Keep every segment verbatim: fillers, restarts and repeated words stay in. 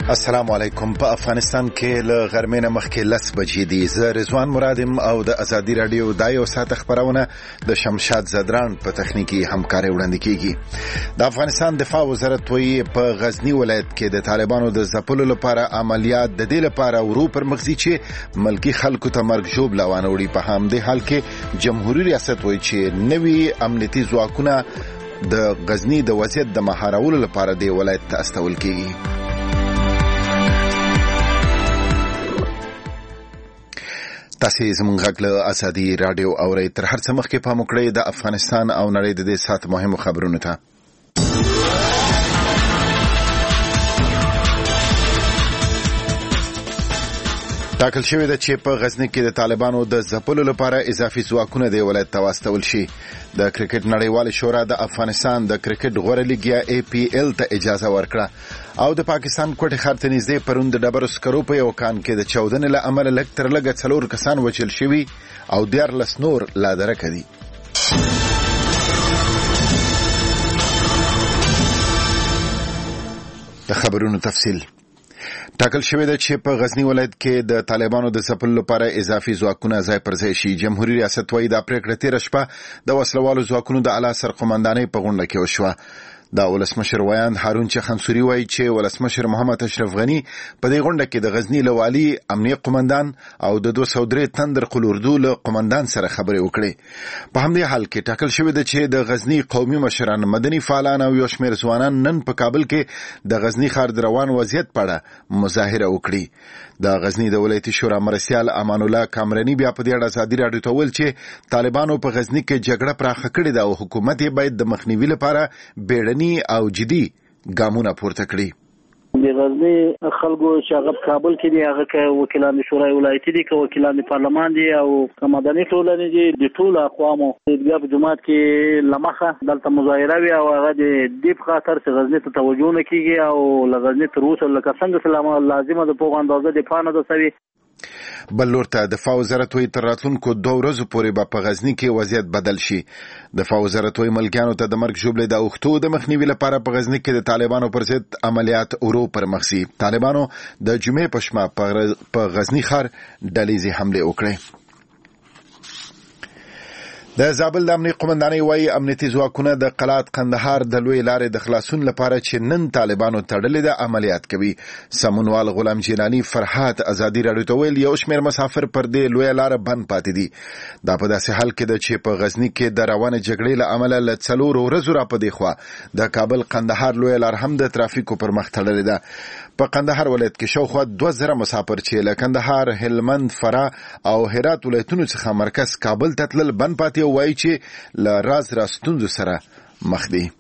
السلام علیکم. په افغانستان کې له غرمې نه مخکې لس بجې دي. زه رضوان مرادم او د ازادي رادیو د یو ساعت خبرونه د شمشاد زدران په تخنیکی همکاري وړاندې کیږي. د افغانستان دفاع وزارت وایي په غزنی ولایت کې د طالبانو د ځپلو لپاره عملیات د دې لپاره ورو پر مخزي چې ملکی خلکو ته مرګ ژوب لوانه وړي. په همدې حال کې جمهوریت ریاست وایي چې نوي امنیتي ځواکونه د غزنی د وضعیت د مهارولو لپاره د ولایت ته استول کیږي. تاسو زموږ غږ له ازادي رادیو اورئ. تر هر څه مخکې پام وکړئ د افغانستان او نړۍ د دې سات مهمو خبرونو ته. ټاکل شوی ده چې په غزنی کې د طالبانو د ځپلو لپاره اضافي ځواکونه د ولایت ته واستول شي. د کرکټ نړیوال شورا د افغانستان د کرکټ غوره لیګ یا ای پی ایل ته اجازه ورکړه او د پاکستان کوټې ښار ته نږدې پرون د ډبرو سکرو په یو کان کې د چاودنې له امله لږ تر لږه څلور کسان وژل شوي او دیارلس نور لا درکه دي. د خبرونو تفصیل. ټاکل شوی ده چې په غزنی ولایت کې د طالبانو د ځپلو لپاره اضافي ځواکونه ځای پر ځای شي. جمهوریت ریاست وايي دا پریکړه تېره شپه د وسلوالو ځواکونو د اعلی سرقومندانۍ په غونډه کې وشوه. دا ولسمشر ویاند هارون چخنسوري وایي چې ولسمشر محمد اشرف غنی په دې غونډه کې د غزنی له والي امنیه قومندان او د دوه سوه درې تندر قلوردو له قومندان سره خبرې وکړې. په همدې حال کې ټاکل شوی ده چې د غزنی قومي مشران، مدني فعالان او یو شمېر ځوانان نن په کابل کې د غزنی ښار د روان وضعیت په اړه مظاهره وکړي. د غزنی د ولایتي شورا مرستیال امان الله کامرانی بیا په دې اړه ازادي رادیو ته ویل چې طالبانو په غزنی کې جګړه پراخه کړې ده او حکومت یې باید د مخنیوي لپاره بیړني او جدي ګامونه پورته کړي. د غزنی خلکو چې هغه کابل کې دي، هغه که وکیلان شورای ولایتي دي، که وکیلان پارلمان دي او که مدني ټولنې دي، د ټولو اقوامو د جماعت کې لمخه دلته مظاهره وي او هغه د دې په خاطر چې غزنی ته توجه نه کیږي او لغزنی تر اوسه لکه څنګه چې لازمه ده په اندازه دفاع نه ده سوي. بل لور ته دفاع وزارت وایي تر راتلونکو دوه ورځو پورې به په غزنی کې وضعیت بدل شي. دفاع وزارت وایي ملکیانو ته د مرګ ژوبلې د اوښتو د مخنیوي لپاره په غزنی کې د طالبانو پر ضد عملیات ورو پر مخ ځي. طالبانو د جمعې په شپه په غزنی ښار ډليزي حمله وکړه. د زابل د امنیه قومندانۍ وایي امنیتي ځواکونه د قلات قندهار د لوی لارې د خلاصون لپاره چې نن طالبانو تړلې ده عملیات کوي. سمونوال غلام جیلانی فرحات ازادي رادیو ته ویل یو شمېر مسافر پر دې لوی لاره بند پاتې دي. دا په داسې حال کې ده چې په غزنی کې د روانه جګړې له امله له څلورو ورځو را په دې خوا د کابل قندهار لوی لار هم د ترافیکو پر مخ تړلې ده. په قندهار ولایت کې شاوخوا دوه زره مسافر چې له کندهار، هلمند، فراه او هرات ولایتونو څخه مرکز کابل ته تلل بند پاتې وایي چې له راز راستونزو سره مخ دي.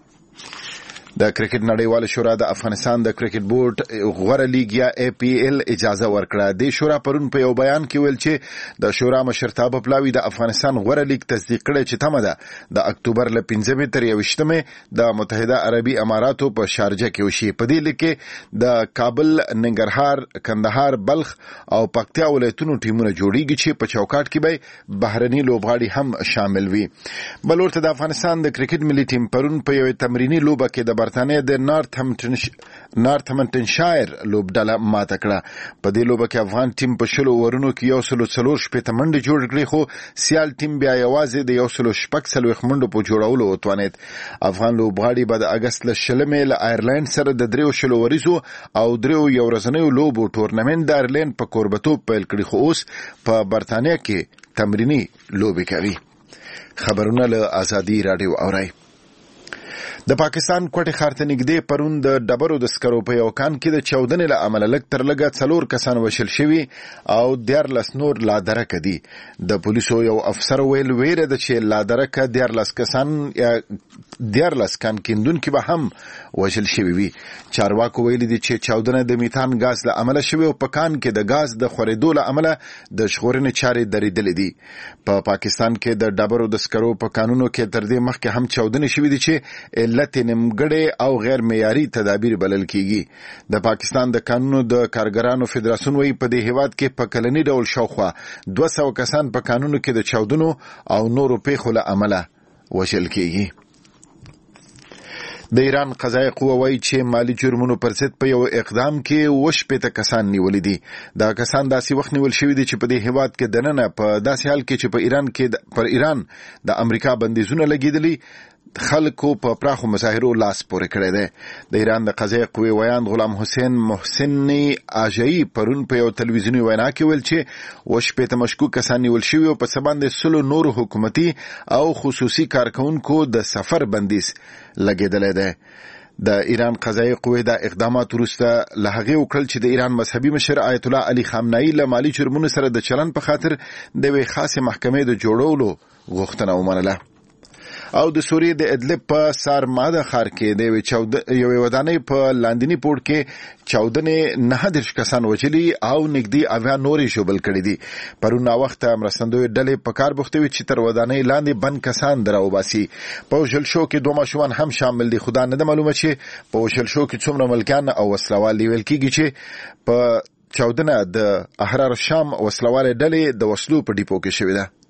د کرکټ نړیوال شورا د افغانستان د کرکټ بورډ غوره لیګ یا ای پی ایل اجازه ورکړه. د شورا پرون په یو بیان کې ویل چې د شورا مشرتابه پلاوی د افغانستان غوره لیګ تصدیق کړي چې تمه ده د اکتوبر له پنځمې تر یوویشتمې د متحده عربي اماراتو په شارجه کې وشي. په دې لیګ کې د کابل، ننګرهار، کندهار، بلخ او پکتیا ولایتونو ټیمونه جوړیږي چې په چوکاټ کې به بهرني لوبغاړي هم شامل وي. بل ورته د افغانستان د کرکټ ملي ټیم پرون په یو تمرینی لوبه کې د برتانیې د نارت همټن نارت همټنشایر لوبډله ماته کړه. په دې لوبه کې افغان ټیم په شلو اورونو کې یو سلو څلور شپېته منډې جوړ کړې، خو سیال ټیم بیا یوازې د یو سلو شپږ څلوېښت منډو په جوړولو وتوانېد. افغان لوبغاړي به د اګست له شلمې له آیرلینډ سره د دریو شلو وریزو او دریو یو ورځنیو لوبو ټورنمنټ د آیرلینډ په کوربتوب پیل کړي، خو اوس په برتانیه کې تمرینی لوبې کوي. خبرونه له ازادي رادیو اورئ. د پاکستان کوټې ښار ته نږدې پرون د ډبرو د سکرو په یو کان کې د چاودنې له امله لږ تر لږه څلور کسان وژل شوي او دیارلس نور لا درکه دي. د پولیسو یو افسر ویل ویره ده چې لا درکه دیارلس کسان یا دیارلس کان کیندونکي به هم وژل شوي وي. چارواکو ویلي دي چې چاودنه د میتان ګاز له امله شوې او په کان کې د ګاز د خورېدو له امله د ژغورنې چارې درېدلې دي. په پاکستان کې د ډبرو د سکرو په کانونو کې تر دې مخکې هم چاودنې شوې دي چې علت نیمګړې او غیر معیاري تدابیر بلل کیږي. د پاکستان د قانونو د کارګرانو فدراسیون وایي په دې هیواد کې په کلنی ډول شاوخوا دوه سوه کسان په قانونو کې د چاودنو او نورو پیښو له امله وژل کیږي. د ایران قضایي قوه وایي چې مالی جرمونو پر ضد په یو اقدام کې اووه شپېته کسان نیولي دي. دا کسان داسې وخت نیول شوي دي چې په دې هیواد کې دننه په داسې حال کې چې په ایران کې پر ایران د امریکا بندیزونه لګېدلي خلکو په پراخو مظاهرو لاس پورې کړی دی. د ایران د قضایي قوې ویاند غلام حسین محسنی آژایی پرون په یو تلویزیوني وینا کې ویل چې اووه شپېته مشکوک کسان نیول شوي او په څه باندې سلو نورو حکومتي او خصوصي کارکونکو د سفر بندیز لګېدلی دی. د ایران قضایي قوې د اقدامات وروسته له هغې وکړل چې د ایران مذهبي مشر آیت الله علي خامنه‌ای له مالي جرمونو سره د چلن په خاطر د یوې خاصې محکمې د جوړولو غوښتنه ومنله. او د سوریې د ادلب په سارماده ښار کې د یوې ودانۍ په لاندیني پوړ کې چاودنې نهه دېرش کسان وژلي او نږدې اویا نورې ژوبل کړي دي. پرون ناوخته مرستندویو ډلې په کار بوختې وې چې تر ودانۍ لاندې بند کسان دراوباسي. په وژل شو کې دوه ماشومان هم شامل دي. خو دا نه ده معلومه چې په وژل شو کې څومره ملکیان او وسلوال ویل کېږي چې په چاودنه د احرار شام وسلوالې ډلې د وسلو په ډیپو کې شوې ده.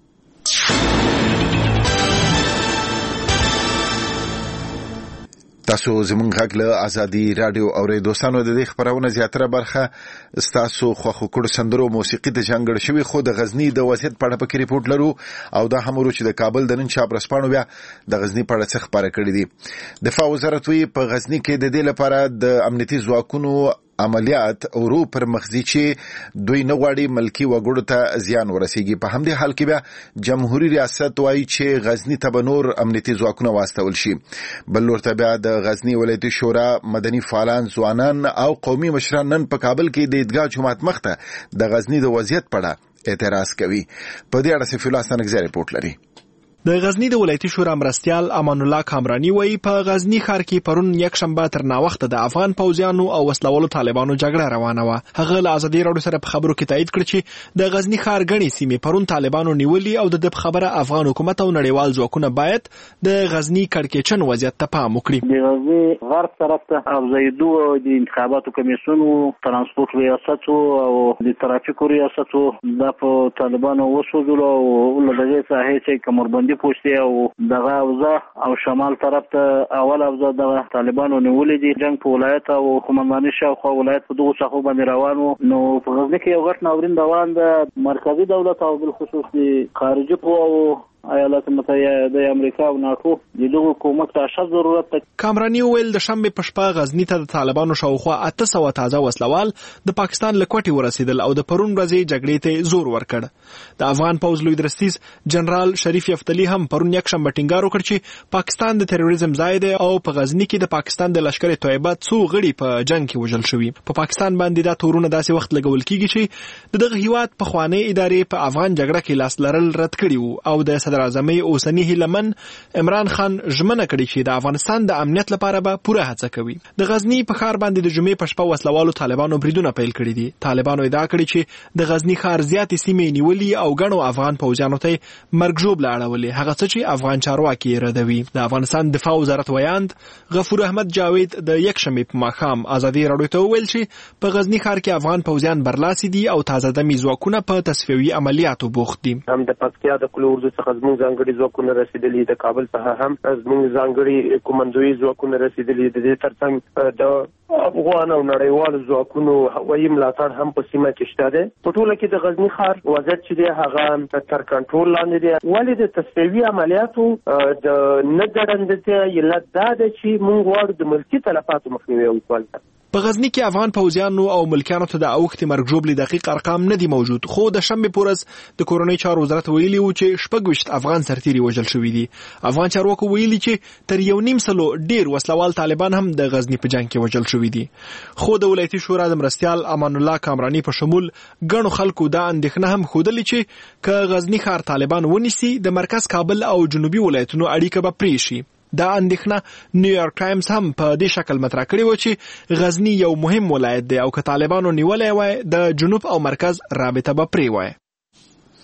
تاسو زمونږ غږ له ازادي رادیو اورئ. دوستانو د دې خبرونه زیاتره برخه ستاسو خوښو کړو سندرو موسیقي ته ځانګړې شوې، خو د غزني د وضعیت په اړه پکې ریپورټ لرو او دا هم ورو چې د کابل د نن شب رسپانو بیا د غزني په اړه څه خبره کړې دي. دفاع وزارت وی په غزني کې د دې لپاره د امنیتي ځواکونو عملیات ورو پر مخزي چې دوی نه غواړي ملکی وګړو ته زیان ورسیږي. په همدې حال کې بیا جمهوریت ریاست وایي چې غزنی ته به نور امنیتي ځواکونه واستول شي. بل ورته بیا د غزنی ولایتي شورا مدني فعالان، ځوانان او قومي مشران نن په کابل کې د عیدګاه جومات مخته د غزنی د وضعیت په اړه اعتراض کوي. په دې اړه سفیر الله ستانکزی ریپورټ لري. د غزنی د ولایتي شورا مرستیال امان الله کامرانی وایي په غزنی ښار کې پرون یک شنبه تر ناوخته د افغان پوځیانو او وسلوالو طالبانو جګړه روانه وه. هغه له ازادي راډیو سره په خبرو کې تایید کړ چې د غزنی ښار غني سیمې پرون طالبانو نیولي او د دې خبره افغان حکومت او نړیوال ځواکونه باید د غزنی کړکېچن وضعیت ته پام وکړي. د غزنی غرب طرف ته افزایدو د انتخاباتو کمیسیون او ترانسپورت ریاست او د ترافیکو ریاست د په طالبانو وسوځول او له دغه ساحې چې کمربند پوښتي او دغه اوزا او شمال طرف ته اول اوزا د طالبانو نیولې دي. جنگ په ولایت او قومنداني شاوخوا ولایت په دغه څخه باندې روان وو. نو په غزنی کې یو غټ ناورین روان د مرکزی دولت او بل خصوص د خارجي قواو ایالات متحده د امریکا او ناتو د دغه کومک ته اشد ضرورت ده. کامرانی ویل د شنبه په شپه غزنی ته د طالبانو شاوخوا اته سوه تازه وسلوال د پاکستان له کوټې ورسېدل او د پرون ورځې جګړې ته زور ورکړ. د افغان پوځ لوی درستیز جنرال شریف یفتلی هم پرون یک شنبه ټینګار وکړ چې پاکستان د تروریزم ځای دی او په غزنی کې د پاکستان د لشکر طیبه څو غړي په جنگ کې وژل شوي. په پاکستان باندې دا تورونه داسې وخت لګول کیږي چې د دغه هیواد په خوانی ادارې په افغان جګړه کې لاس لرل رد کړي وو او د صدر اعظم اوس هیلمن عمران خان ژمنه کړې چې د افغانستان د امنیت لپاره به پوره هڅه کوي. د غزنی په ښار باندې د جمعې په شپه وسلوالو طالبانو بریدونه پیل کړي دي. طالبانو ادعا کړې چې د غزنی ښار زیاتې سیمې نیولي او ګڼو افغان پوځیانو ته مرګ ژوبله اړولې، هغه څه چې افغان چارواکي یې ردوي. د افغانستان دفاع وزارت ویاند غفور احمد جاوید د یک شنبې په ماښام ازادي راډیو ته وویل چې په غزنی ښار کې افغان پوځیان برلاسي دي او تازه دمي ځواکونه په تصفیوي عملیاتو بوخت دي. هم د پکتیا د کلو اردو څخه زموږ ځانګړي ځواکونه رسیدلي، د کابل څخه هم زموږ ځانګړي کومندوي ځواکونه رسیدلي. د دې ترڅنګ د افغان او نړیوالو ځواکونو هوایي ملاتړ هم په سیمه کې شته دی. په ټوله کې د غزنی ښار وضعیت چې دی هغه تر کنټرول لاندې دی. ولې د تصفیوي عملیاتو د نه ګړندتیا علت دا ده چې موږ غواړو د ملکي تلفاتو مخنیوی وکړو. په غزنی کې افغان پوځیانو او ملکیانو ته د اوښتې مرګ ژوبلې دقیق ارقام نه دي موجود، خو د شنبې په ورځ د کورنۍ چارو وزارت ویلي و چې شپږ ویشت افغان سرتیري وژل شوي دي. افغان چارواکو ویلي چې تر یو نیم سلو ډیر وسلوال طالبان هم د غزنی په جنگ کې وژل شوي دي. خو د ولایتي شورا د مرستیال امان الله کامرانی په شمول ګڼو خلکو دا اندېښنه هم ښودلې چې که غزنی ښار طالبان ونیسي د مرکز کابل او جنوبي ولایتونو اړیکه به پرې شي. دا اندېښنه نیویارک ټایمز هم په دې شکل مطرح کړې و چې غزنی یو مهم ولایت دی او که طالبانو نیولی وای د جنوب او مرکز رابطه به پرې وای.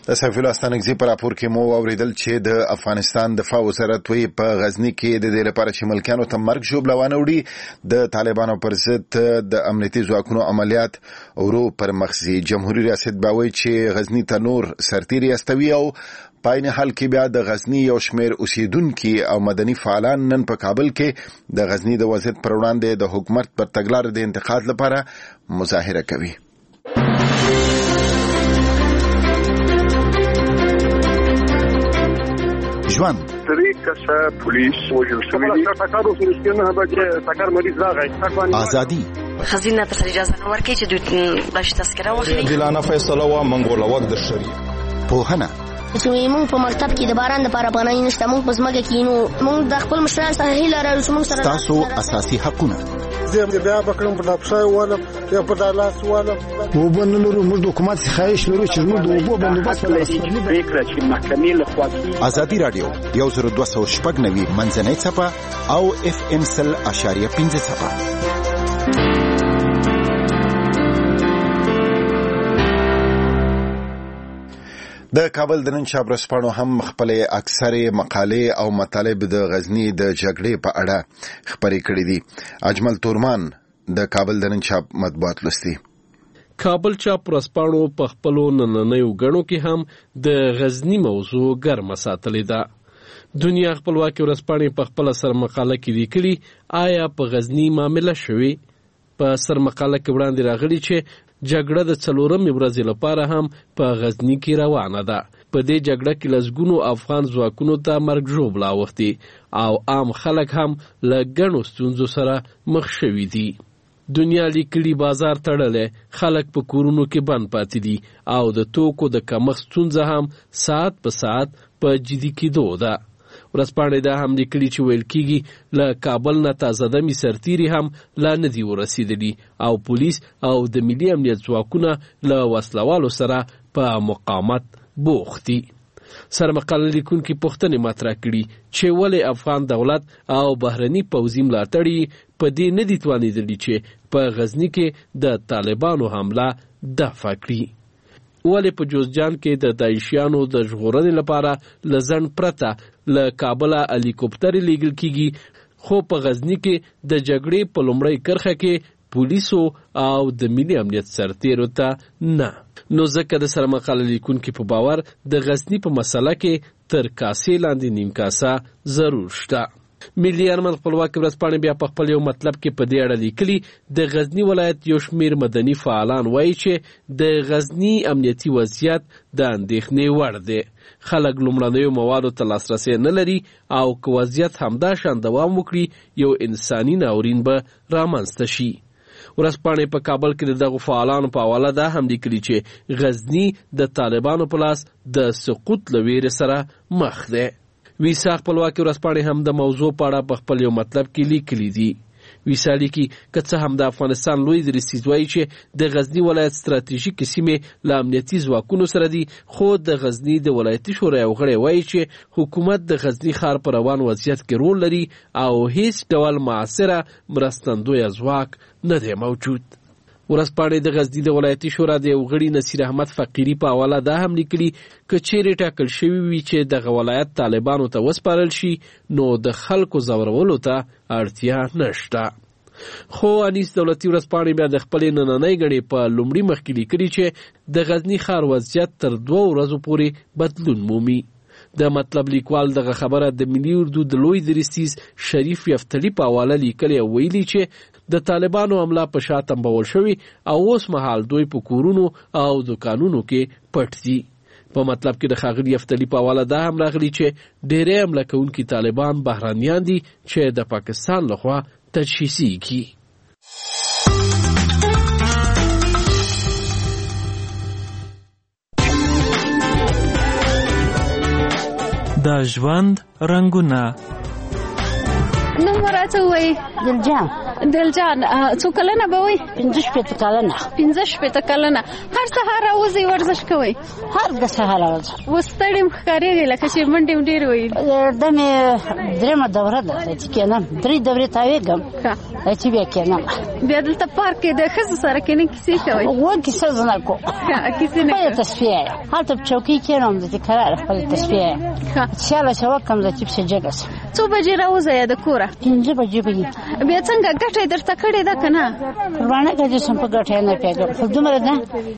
د سفیر استانګزي پر راپور کې مو اوریدل چې د افغانستان دفاع وزارت وی په غزنی کې د دې لپاره چې ملکانو ته مرګ ژوبلوانه وړي د طالبانو پر ضد د امنیتي ځواکونو عملیات ورو پر مخزي. جمهوریت ریاست باوي چې غزنی ته نور سرتیري استوي او پاین حال کې بیا د غزنی یو شمیر اوسیدونکو او مدني فعالان نن په کابل کې د غزنی د وضعیت پر وړاندې د حکومت پر تګلارې د انتقاد لپاره مظاهره کوي. ژوند طریقه پولیس وجل شوی تاکارو فلسطین هغه چې تاکار مریض راغی ازادي خزینه ته اجازه نه ورکړي چې دوی باش تذکره واخلي دلانه فیصله و منګول وخت د شری پوهنه چې موږ په مکتب کې د باران لپاره پناه نشته موږ په ځمکه کې نو موږ د خپل مشران سره هیله لرو چې موږ سره تاسو اساسي حقونه زه بیا بکرم په لپسای ولم یا په لاس ولم وبنلو موږ د حکومت خواهش لرو چې موږ د وبو بندوبست لري فکر چې محکمې له خوا ازادي رادیو یو زر دوه سوه شپږ نوي منځنۍ څپه او اف ام سل اشاریه پنځه څپه. د کابل د نن چاپ ورځپاڼو هم خپل اکثره مقالې او مطالب د غزنی د جګړې په اړه خبرې کړې دي. اجمل تورمان د کابل د نن چاپ مطبوعات لستي. کابل چاپ ورځپاڼو په خپل نننیو غړو کې هم د غزنی موضوع ګرمه ساتلې ده. دنیا خپلواکي ورځپاڼې په خپل سر مقاله کې لیکلي آیا په غزنی معاملې شوي. په سر مقاله کې وړاندې راغلي چې جګړه د څلورمې ورځې لپاره هم په غزنی کې روانه ده. په دې جګړه کې لسګونو افغان ځواکونو ته مرګ ژوبلا اوښتي او عام خلک هم له ګڼو ستونزو سره مخ شوي دي. دنیا لیکلي بازار تړلی، خلک په کورونو کې بند پاتې دي او د توکو د کمښت ستونزه هم ساعت په ساعت په جدي کېدو ده. ورځپاڼې دا هم لیکلي چې ویل کېږي له کابل نه تازه دمې سرتیري هم لا نه دي ورسېدلي او پولیس او د ملي امنیت ځواکونه له وسلوالو سره په مقاومت بوخت دي. سرمقاله لیکونکي پوښتنې مطرح کړي چې ولې افغان دولت او بهرني پوځي ملاتړي په دې نه دي توانېدلي چې په غزني کې د طالبانو حمله دفع کړي. ولې په جوزجان کې د داعشیانو د ژغورنې لپاره له ځنډ پرته له کابله هلیکوپټرې لیږل کېږي خو په غزني کې د جګړې په لومړۍ کرښه کې پولیسو او د ملي امنیت سرتیرو ته نه. نو ځکه د سرمقاله لیکونکي په باور د غزني په مسله کې تر کاسې لاندې نیم کاسه ضرور شته. ملي ارمان خپلواکي ورځپاڼې بیا په خپل یو مطلب کې په دې اړه لیکلي د غزنی ولایت یو شمیر مدني فعالان وایي چې د غزنی امنیتي وضعیت د اندېښنې وړ دی. خلک لومړنیو موادو ته لاسرسی نه لري او که وضعیت همدا شان دوام وکړي یو انساني ناورین به رامنځته شي. ورځپاڼې په کابل کې د دغو فعالانو په حواله دا هم لیکلي چې غزنی د طالبانو په لاس د سقوط له ویرې سره مخ دی. ویسا خپلواکي ورځپاڼې هم د موضوع په اړه په خپل یو مطلب کې لیکلي دي. ویسا لیکي که څه هم د افغانستان لوی درستیز وایي چې د غزنی ولایت ستراتیژیکې سیمې له امنیتي ځواکونو سره دي خو د غزنی د ولایتي شورا یو غړی وایي چې حکومت د غزنی ښار په روان وضعیت کې رول لري او هیڅ ډول معاصره مرستندویه ځواک نه دی موجود. ورځپاڼې د غزني د ولایتي شورا د یو غړي نصیر احمد فقیري په حواله دا هم لیکلي که چیرې ټاکل شوي وي چې دغه ولایت طالبانو ته وسپارل شي نو د خلکو ځورولو ته اړتیا نشته. خو انیس دولتي ورځپاڼې بیا د خپلې نننۍ ګڼې په لومړي مخ کې لیکلي چې د غزني ښار وضعیت تر دوه ورځو پورې بدلون مومي. د مطلب لیکوال دغه خبره د ملي اردو د لوی درستیز شریف یفتلی په حواله لیکلې او ویلي چې د طالبانو حمله په شا تنبول شوي او اوس مهال دوی په کورونو او دکانونو کې پټ دي. په مطلب کې د ښاغلي یفتلی په حواله دا هم راغلي چې ډېری حمله کوونکي طالبان بهرانیان دي چې د پاکستان لخوا تجهیزېږي. د ژوند رنګونه. نو مراتب وای دلجام دلجان څو کلنه به وي؟ پنځه شپېته کلنه. پنځه شپېته کلنه. هر سهار راوځئ ورزش کوئ؟ هر د سهار راوځم. اوس ستړي م ښکارېږئ لکه چې منډې م ډېرې وهي. دا مې درېیمه دوره ده چې کېنم. درې دورې تاوېږم چې بیا کېنم. بیا دلته پارک کې د ښځو سره کېنئ کیسې کوئ؟ و کیسه زه نه کوم. کیسې نه خپله تصفیه یم. هلته په چوکۍ کېنم د کراره خپله تصفیه یم. سیاله چې وکړم زه چې پسې جګه شم. څو بجې راوځئ د کوره؟ پنځه بجې به وي. بیا څنګه ګټه یې درته کړې ده که نه؟ قربانه که جسم په ګټه یې نه پوهېږم خو دومره ده